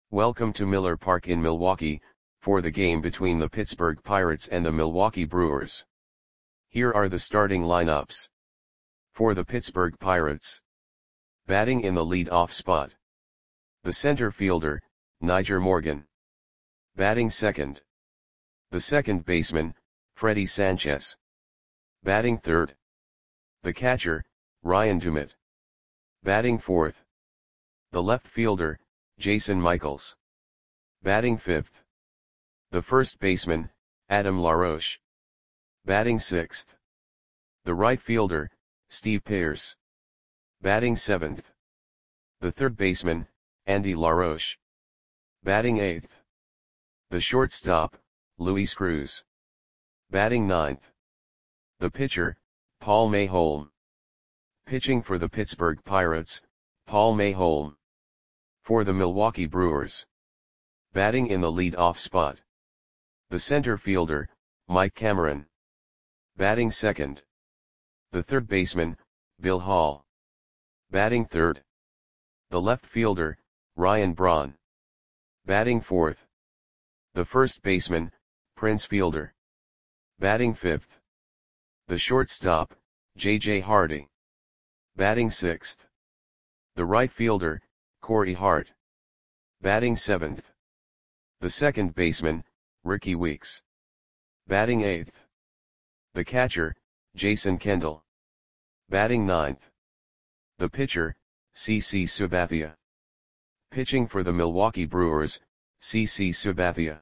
Welcome to Miller Park in Milwaukee, for the game between the Pittsburgh Pirates and the Milwaukee Brewers. Here are the starting lineups. For the Pittsburgh Pirates. Batting in the lead-off spot. The center fielder, Nyjer Morgan. Batting second. The second baseman, Fredi Sanchez. Batting third. The catcher, Ryan Doumit. Batting fourth. The left fielder, Jason Michaels. Batting fifth. The first baseman, Adam LaRoche. Batting sixth. The right fielder, Steve Pearce. Batting seventh. The third baseman, Andy LaRoche. Batting eighth. The shortstop, Luis Cruz. Batting ninth. The pitcher, Paul Mayholm. Pitching for the Pittsburgh Pirates, Paul Mayholm. For the Milwaukee Brewers. Batting in the lead-off spot. The center fielder, Mike Cameron. Batting second. The third baseman, Bill Hall. Batting third. The left fielder, Ryan Braun. Batting fourth. The first baseman, Prince Fielder. Batting fifth. The shortstop, J.J. Hardy. Batting sixth. The right fielder, Corey Hart. Batting seventh. The second baseman, Ricky Weeks. Batting eighth. The catcher, Jason Kendall. Batting ninth. The pitcher, CC Sabathia. Pitching for the Milwaukee Brewers, CC Sabathia.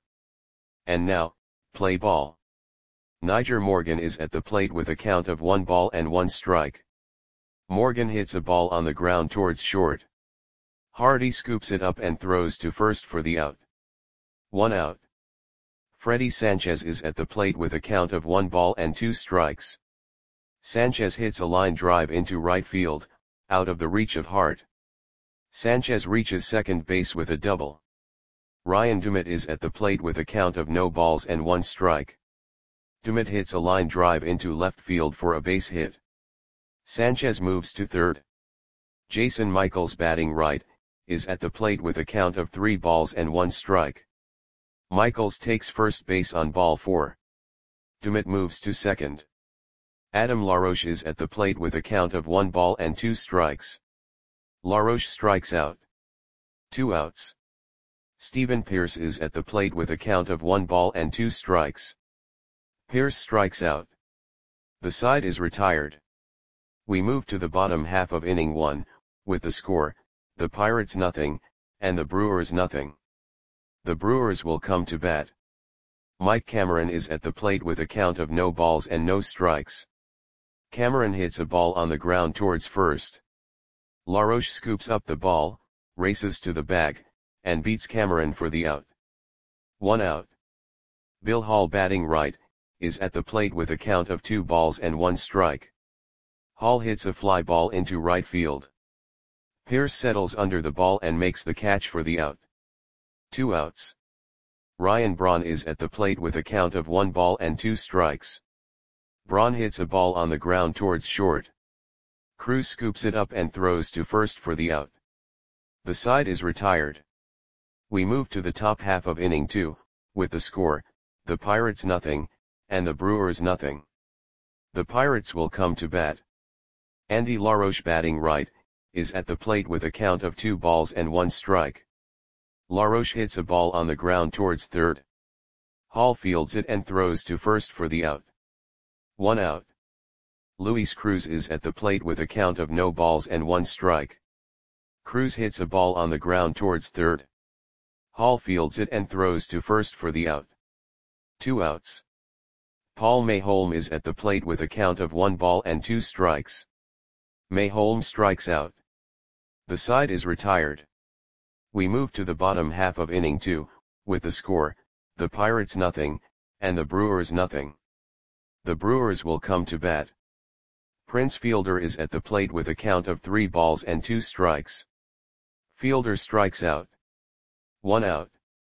And now, play ball. Nyjer Morgan is at the plate with a count of 1 ball and 1 strike. Morgan hits a ball on the ground towards short. Hardy scoops it up and throws to first for the out. 1 out. Fredi Sanchez is at the plate with a count of 1 ball and 2 strikes. Sanchez hits a line drive into right field, out of the reach of Hart. Sanchez reaches second base with a double. Ryan Doumit is at the plate with a count of no balls and 1 strike. Doumit hits a line drive into left field for a base hit. Sanchez moves to third. Jason Michaels, batting right, is at the plate with a count of 3 balls and 1 strike. Michaels takes first base on ball 4. Doumit moves to second. Adam LaRoche is at the plate with a count of 1 ball and 2 strikes. LaRoche strikes out. 2 outs. Steven Pearce is at the plate with a count of 1 ball and 2 strikes. Pearce strikes out. The side is retired. We move to the bottom half of inning 1, with the score, the Pirates nothing, and the Brewers nothing. The Brewers will come to bat. Mike Cameron is at the plate with a count of no balls and no strikes. Cameron hits a ball on the ground towards first. LaRoche scoops up the ball, races to the bag, and beats Cameron for the out. 1 out. Bill Hall, batting right, is at the plate with a count of 2 balls and 1 strike. Hall hits a fly ball into right field. Pearce settles under the ball and makes the catch for the out. 2 outs. Ryan Braun is at the plate with a count of 1 ball and 2 strikes. Braun hits a ball on the ground towards short. Cruz scoops it up and throws to first for the out. The side is retired. We move to the top half of inning 2, with the score, the Pirates nothing, and the Brewers nothing. The Pirates will come to bat. Andy LaRoche, batting right, is at the plate with a count of 2 balls and 1 strike. LaRoche hits a ball on the ground towards third. Hall fields it and throws to first for the out. 1 out. Luis Cruz is at the plate with a count of no balls and 1 strike. Cruz hits a ball on the ground towards third. Hall fields it and throws to first for the out. 2 outs. Paul Mayholm is at the plate with a count of 1 ball and 2 strikes. Mayholm strikes out. The side is retired. We move to the bottom half of inning 2, with the score, the Pirates nothing, and the Brewers nothing. The Brewers will come to bat. Prince Fielder is at the plate with a count of 3 balls and 2 strikes. Fielder strikes out. 1 out.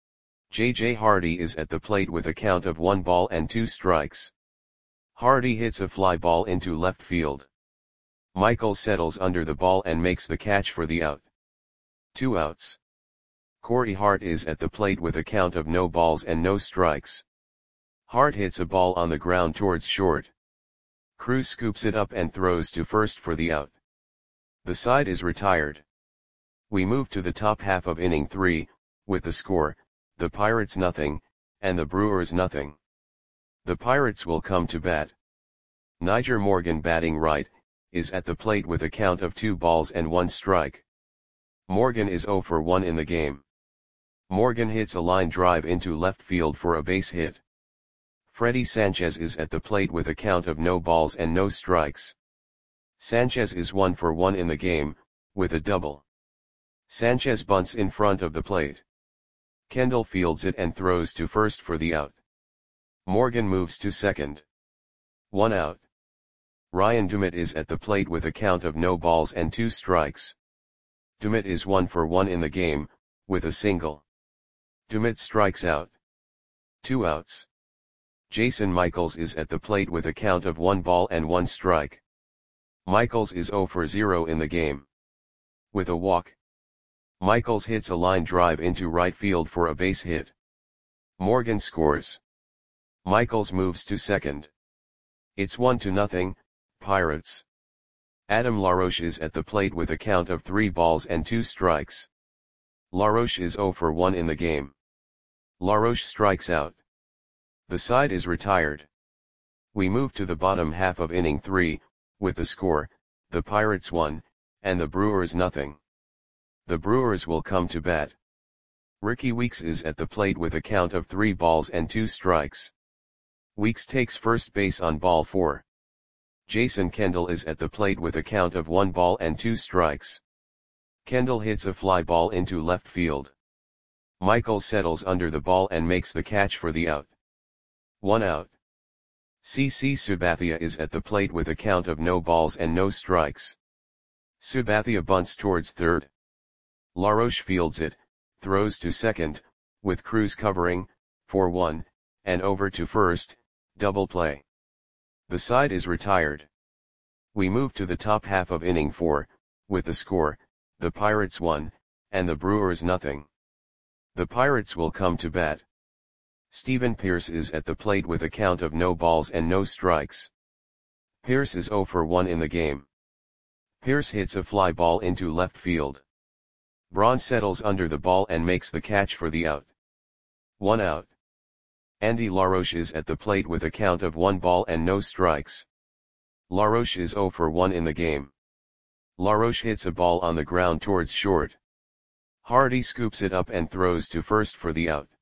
J.J. Hardy is at the plate with a count of 1 ball and 2 strikes. Hardy hits a fly ball into left field. Michaels settles under the ball and makes the catch for the out. 2 outs. Corey Hart is at the plate with a count of no balls and no strikes. Hart hits a ball on the ground towards short. Cruz scoops it up and throws to first for the out. The side is retired. We move to the top half of inning 3, with the score, the Pirates nothing, and the Brewers nothing. The Pirates will come to bat. Nyjer Morgan, batting right, is at the plate with a count of 2 balls and 1 strike. Morgan is 0 for 1 in the game. Morgan hits a line drive into left field for a base hit. Freddy Sanchez is at the plate with a count of no balls and no strikes. Sanchez is 1 for 1 in the game, with a double. Sanchez bunts in front of the plate. Kendall fields it and throws to first for the out. Morgan moves to second. 1 out. Ryan Dumit is at the plate with a count of no balls and 2 strikes. Dumit is 1 for 1 in the game, with a single. Dumit strikes out. 2 outs. Jason Michaels is at the plate with a count of 1 ball and 1 strike. Michaels is 0 for 0 in the game. With a walk. Michaels hits a line drive into right field for a base hit. Morgan scores. Michaels moves to second. It's 1-0, Pirates. Adam LaRoche is at the plate with a count of 3 balls and 2 strikes. LaRoche is 0 for 1 in the game. LaRoche strikes out. The side is retired. We move to the bottom half of inning 3, with the score, the Pirates 1, and the Brewers nothing. The Brewers will come to bat. Ricky Weeks is at the plate with a count of 3 balls and 2 strikes. Weeks takes first base on ball 4. Jason Kendall is at the plate with a count of 1 ball and 2 strikes. Kendall hits a fly ball into left field. Michaels settles under the ball and makes the catch for the out. 1 out. CC Sabathia is at the plate with a count of no balls and no strikes. Sabathia bunts towards third. LaRoche fields it, throws to second, with Cruz covering, for 1, and over to first, double play. The side is retired. We move to the top half of inning 4, with the score, the Pirates 1, and the Brewers nothing. The Pirates will come to bat. Stephen Pearce is at the plate with a count of no balls and no strikes. Pearce is 0 for 1 in the game. Pearce hits a fly ball into left field. Braun settles under the ball and makes the catch for the out. 1 out. Andy LaRoche is at the plate with a count of 1 ball and no strikes. LaRoche is 0 for 1 in the game. LaRoche hits a ball on the ground towards short. Hardy scoops it up and throws to first for the out.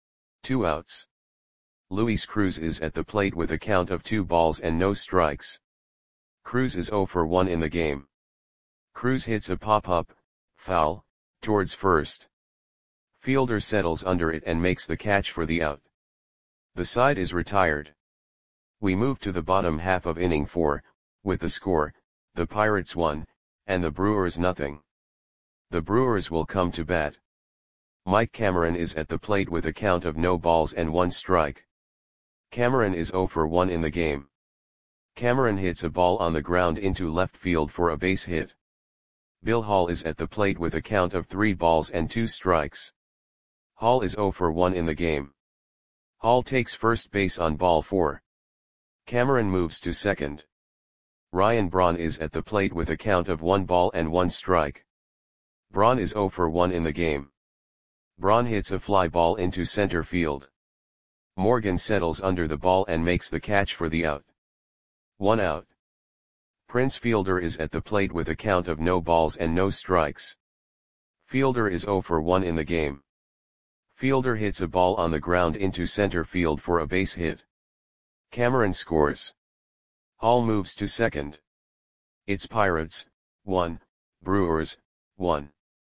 2 outs. Luis Cruz is at the plate with a count of 2 balls and no strikes. Cruz is 0 for 1 in the game. Cruz hits a pop-up, foul, towards first. Fielder settles under it and makes the catch for the out. The side is retired. We move to the bottom half of inning 4, with the score, the Pirates 1, and the Brewers nothing. The Brewers will come to bat. Mike Cameron is at the plate with a count of no balls and 1 strike. Cameron is 0 for 1 in the game. Cameron hits a ball on the ground into left field for a base hit. Bill Hall is at the plate with a count of 3 balls and 2 strikes. Hall is 0 for 1 in the game. Hall takes first base on ball 4. Cameron moves to second. Ryan Braun is at the plate with a count of 1 ball and 1 strike. Braun is 0 for 1 in the game. Braun hits a fly ball into center field. Morgan settles under the ball and makes the catch for the out. 1 out. Prince Fielder is at the plate with a count of no balls and no strikes. Fielder is 0 for 1 in the game. Fielder hits a ball on the ground into center field for a base hit. Cameron scores. Hall moves to second. It's Pirates, 1, Brewers, 1.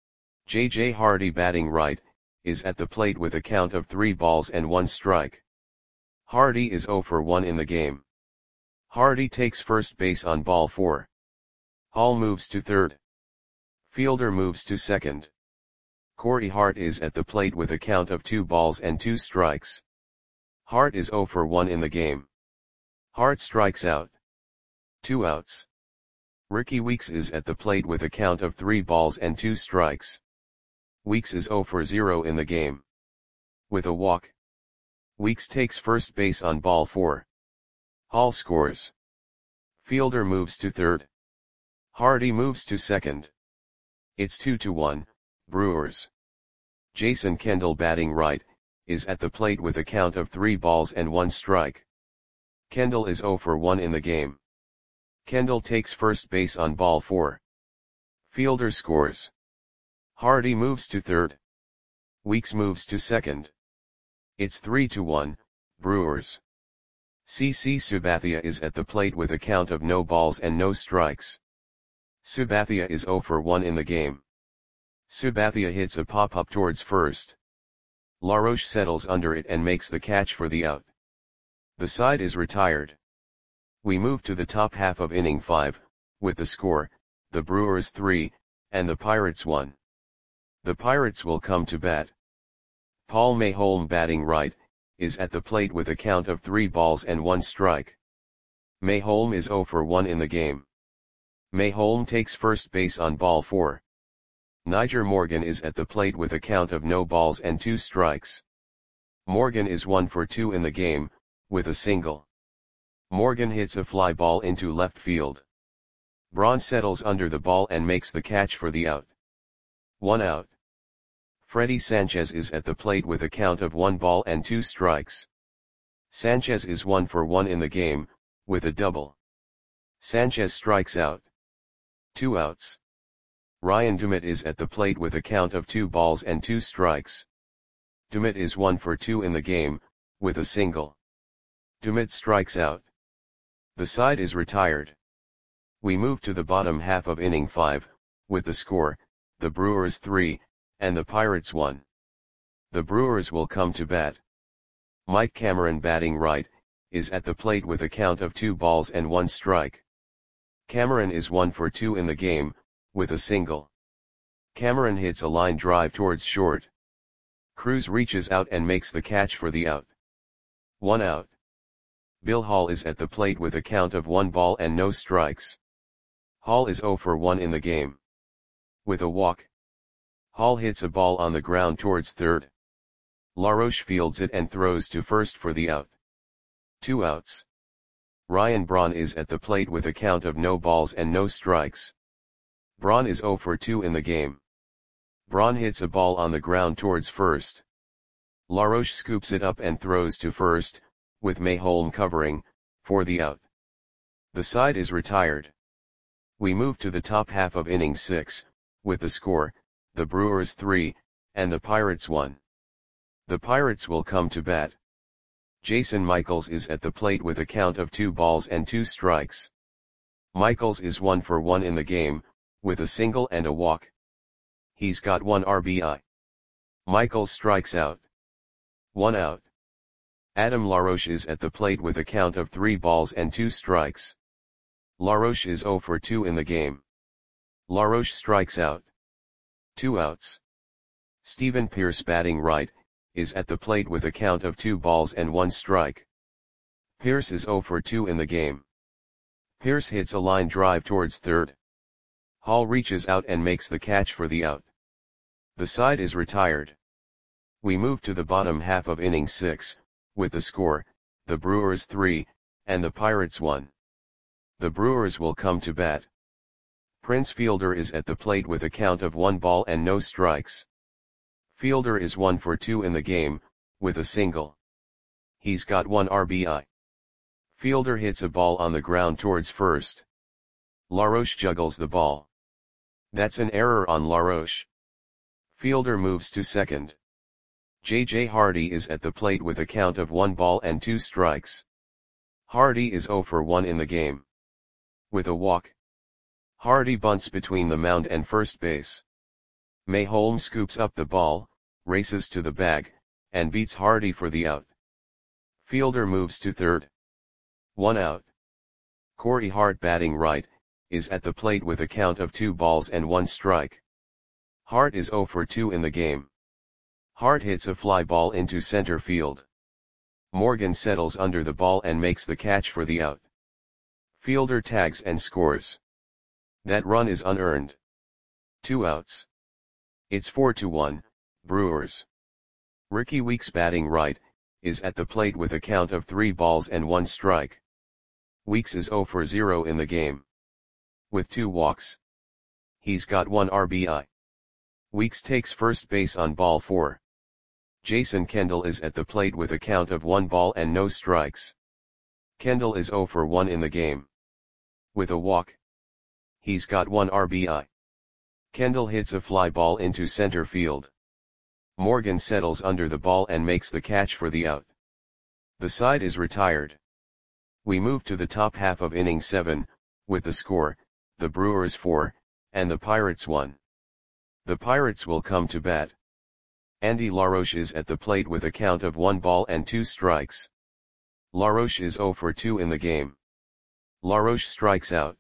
J.J. Hardy, batting right, is at the plate with a count of 3 balls and 1 strike. Hardy is 0 for 1 in the game. Hardy takes first base on ball 4. Hall moves to third. Fielder moves to second. Corey Hart is at the plate with a count of 2 balls and 2 strikes. Hart is 0 for 1 in the game. Hart strikes out. 2 outs. Ricky Weeks is at the plate with a count of 3 balls and 2 strikes. Weeks is 0 for 0 in the game. With a walk, Weeks takes first base on ball 4. Hall scores. Fielder moves to third. Hardy moves to second. It's 2-1, Brewers. Jason Kendall, batting right, is at the plate with a count of 3 balls and 1 strike. Kendall is 0 for 1 in the game. Kendall takes first base on ball 4. Fielder scores. Hardy moves to third. Weeks moves to second. It's 3-1, Brewers. CC Sabathia is at the plate with a count of no balls and no strikes. Sabathia is 0 for 1 in the game. Sabathia hits a pop-up towards first. LaRoche settles under it and makes the catch for the out. The side is retired. We move to the top half of inning 5, with the score, the Brewers 3, and the Pirates 1. The Pirates will come to bat. Paul Mayholm, batting right, is at the plate with a count of 3 balls and 1 strike. Mayholm is 0 for 1 in the game. Mayholm takes first base on ball 4. Nyjer Morgan is at the plate with a count of no balls and 2 strikes. Morgan is 1 for 2 in the game, with a single. Morgan hits a fly ball into left field. Braun settles under the ball and makes the catch for the out. 1 out. Freddy Sanchez is at the plate with a count of 1 ball and 2 strikes. Sanchez is 1 for 1 in the game, with a double. Sanchez strikes out. 2 outs. Ryan Dumit is at the plate with a count of 2 balls and 2 strikes. Dumit is 1 for 2 in the game, with a single. Dumit strikes out. The side is retired. We move to the bottom half of inning 5, with the score, the Brewers 3, and the Pirates 1. The Brewers will come to bat. Mike Cameron, batting right, is at the plate with a count of 2 balls and 1 strike. Cameron is 1 for 2 in the game, with a single. Cameron hits a line drive towards short. Cruz reaches out and makes the catch for the out. 1 out. Bill Hall is at the plate with a count of 1 ball and no strikes. Hall is 0 for 1 in the game. With a walk, Hall hits a ball on the ground towards third. LaRoche fields it and throws to first for the out. 2 outs. Ryan Braun is at the plate with a count of no balls and no strikes. Braun is 0 for 2 in the game. Braun hits a ball on the ground towards first. LaRoche scoops it up and throws to first, with Mayholm covering, for the out. The side is retired. We move to the top half of inning 6, with the score, the Brewers 3, and the Pirates 1. The Pirates will come to bat. Jason Michaels is at the plate with a count of 2 balls and 2 strikes. Michaels is 1 for 1 in the game, with a single and a walk. He's got 1 RBI. Michaels strikes out. 1 out. Adam LaRoche is at the plate with a count of 3 balls and 2 strikes. LaRoche is 0 for 2 in the game. LaRoche strikes out. 2 outs. Stephen Pierce, batting right, is at the plate with a count of 2 balls and 1 strike. Pierce is 0 for 2 in the game. Pierce hits a line drive towards third. Hall reaches out and makes the catch for the out. The side is retired. We move to the bottom half of inning 6, with the score, the Brewers 3, and the Pirates 1. The Brewers will come to bat. Prince Fielder is at the plate with a count of 1 ball and no strikes. Fielder is 1 for 2 in the game, with a single. He's got 1 RBI. Fielder hits a ball on the ground towards first. LaRoche juggles the ball. That's an error on LaRoche. Fielder moves to second. J.J. Hardy is at the plate with a count of 1 ball and 2 strikes. Hardy is 0 for 1 in the game. With a walk, Hardy bunts between the mound and first base. Mayholm scoops up the ball, races to the bag, and beats Hardy for the out. Fielder moves to third. 1 out. Corey Hart, batting right, is at the plate with a count of 2 balls and 1 strike. Hart is 0 for 2 in the game. Hart hits a fly ball into center field. Morgan settles under the ball and makes the catch for the out. Fielder tags and scores. That run is unearned. 2 outs. It's 4-1, Brewers. Rickie Weeks batting right, is at the plate with a count of 3 balls and 1 strike. Weeks is 0 for 0 in the game. With 2 walks. He's got 1 RBI. Weeks takes first base on ball 4. Jason Kendall is at the plate with a count of 1 ball and no strikes. Kendall is 0 for 1 in the game. With a walk. He's got 1 RBI. Kendall hits a fly ball into center field. Morgan settles under the ball and makes the catch for the out. The side is retired. We move to the top half of inning 7, with the score, the Brewers 4, and the Pirates 1. The Pirates will come to bat. Andy LaRoche is at the plate with a count of 1 ball and 2 strikes. LaRoche is 0 for 2 in the game. LaRoche strikes out.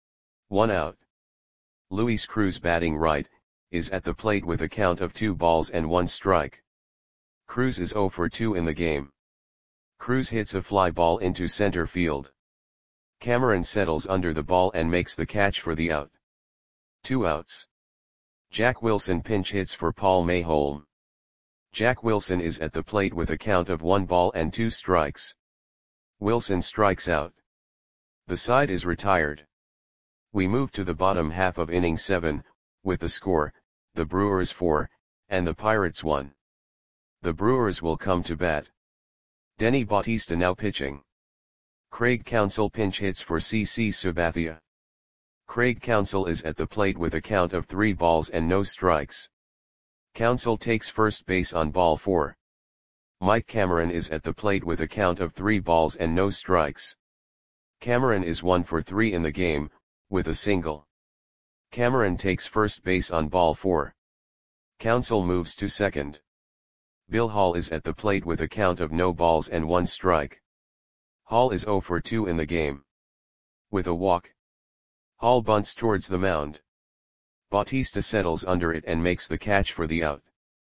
1 out. Luis Cruz batting right, is at the plate with a count of 2 balls and 1 strike. Cruz is 0 for 2 in the game. Cruz hits a fly ball into center field. Cameron settles under the ball and makes the catch for the out. 2 outs. Jack Wilson pinch hits for Paul Mayholm. Jack Wilson is at the plate with a count of 1 ball and 2 strikes. Wilson strikes out. The side is retired. We move to the bottom half of inning 7, with the score, the Brewers 4, and the Pirates 1. The Brewers will come to bat. Denny Bautista now pitching. Craig Counsell pinch hits for CC Sabathia. Craig Counsell is at the plate with a count of 3 balls and no strikes. Counsell takes first base on ball 4. Mike Cameron is at the plate with a count of 3 balls and no strikes. Cameron is 1 for 3 in the game, with a single. Cameron takes first base on ball 4. Counsell moves to second. Bill Hall is at the plate with a count of no balls and 1 strike. Hall is 0 for 2 in the game. With a walk. Hall bunts towards the mound. Bautista settles under it and makes the catch for the out.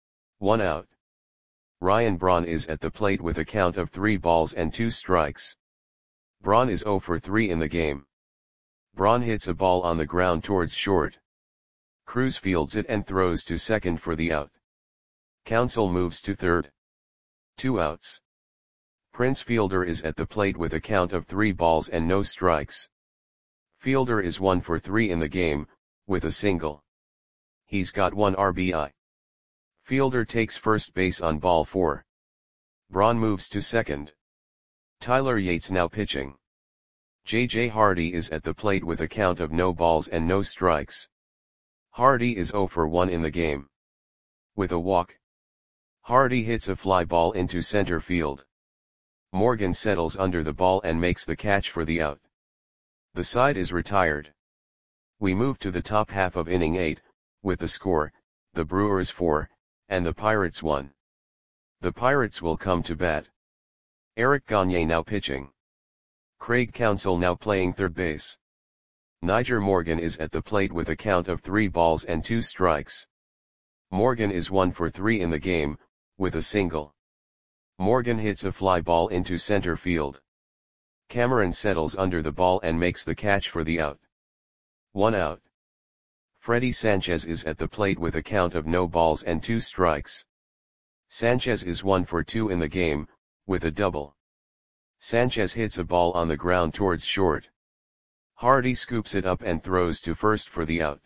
1 out. Ryan Braun is at the plate with a count of 3 balls and 2 strikes. Braun is 0 for 3 in the game. Braun hits a ball on the ground towards short. Cruz fields it and throws to second for the out. Counsell moves to third. 2 outs. Prince Fielder is at the plate with a count of 3 balls and no strikes. Fielder is 1 for 3 in the game, with a single. He's got 1 RBI. Fielder takes first base on ball 4. Braun moves to second. Tyler Yates now pitching. J.J. Hardy is at the plate with a count of no balls and no strikes. Hardy is 0 for 1 in the game. With a walk. Hardy hits a fly ball into center field. Morgan settles under the ball and makes the catch for the out. The side is retired. We move to the top half of inning 8, with the score, the Brewers 4, and the Pirates 1. The Pirates will come to bat. Eric Gagne now pitching. Craig Counsell now playing third base. Nyjer Morgan is at the plate with a count of 3 balls and 2 strikes. Morgan is 1 for 3 in the game, with a single. Morgan hits a fly ball into center field. Cameron settles under the ball and makes the catch for the out. 1 out. Freddie Sanchez is at the plate with a count of no balls and 2 strikes. Sanchez is 1 for 2 in the game, with a double. Sanchez hits a ball on the ground towards short. Hardy scoops it up and throws to first for the out.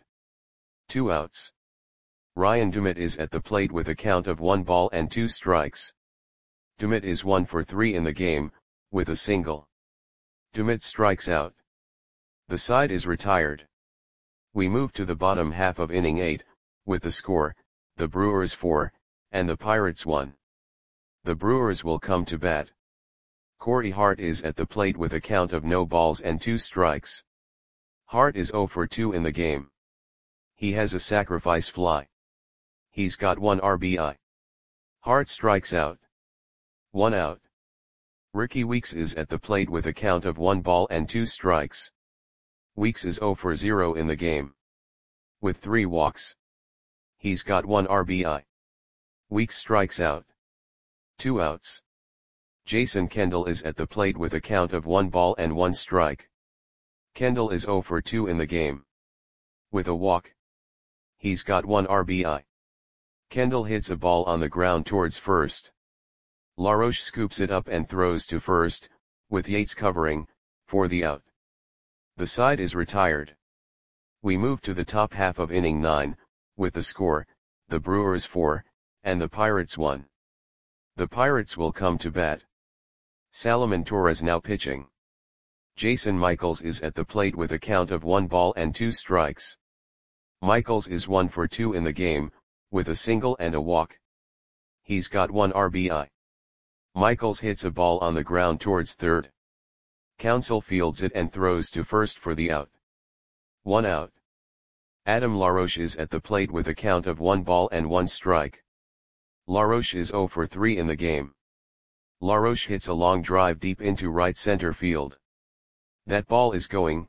2 outs. Ryan Dumit is at the plate with a count of 1 ball and 2 strikes. Dumit is 1 for 3 in the game, with a single. Dumit strikes out. The side is retired. We move to the bottom half of inning 8, with the score, the Brewers 4, and the Pirates 1. The Brewers will come to bat. Corey Hart is at the plate with a count of no balls and 2 strikes. Hart is 0 for 2 in the game. He has a sacrifice fly. He's got 1 RBI. Hart strikes out. 1 out. Rickie Weeks is at the plate with a count of 1 ball and 2 strikes. Weeks is 0 for 0 in the game. With 3 walks. He's got 1 RBI. Weeks strikes out. 2 outs. Jason Kendall is at the plate with a count of 1 ball and 1 strike. Kendall is 0 for 2 in the game. With a walk. He's got 1 RBI. Kendall hits a ball on the ground towards first. LaRoche scoops it up and throws to first, with Yates covering, for the out. The side is retired. We move to the top half of inning 9, with the score, the Brewers 4, and the Pirates 1. The Pirates will come to bat. Salomon Torres now pitching. Jason Michaels is at the plate with a count of 1 ball and 2 strikes. Michaels is 1 for 2 in the game, with a single and a walk. He's got 1 RBI. Michaels hits a ball on the ground towards third. Counsell fields it and throws to first for the out. 1 out. Adam LaRoche is at the plate with a count of 1 ball and 1 strike. LaRoche is 0 for 3 in the game. LaRoche hits a long drive deep into right center field. That ball is gone.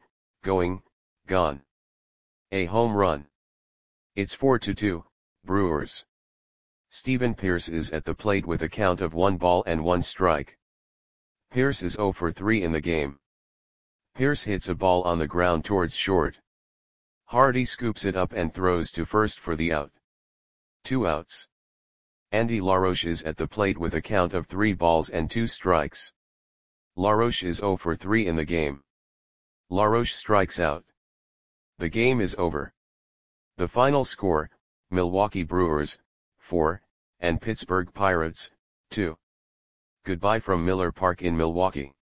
A home run. It's 4-2, Brewers. Stephen Pearce is at the plate with a count of 1 ball and 1 strike. Pearce is 0 for 3 in the game. Pearce hits a ball on the ground towards short. Hardy scoops it up and throws to first for the out. 2 outs. Andy LaRoche is at the plate with a count of 3 balls and 2 strikes. LaRoche is 0 for 3 in the game. LaRoche strikes out. The game is over. The final score, Milwaukee Brewers, 4, and Pittsburgh Pirates, 2. Goodbye from Miller Park in Milwaukee.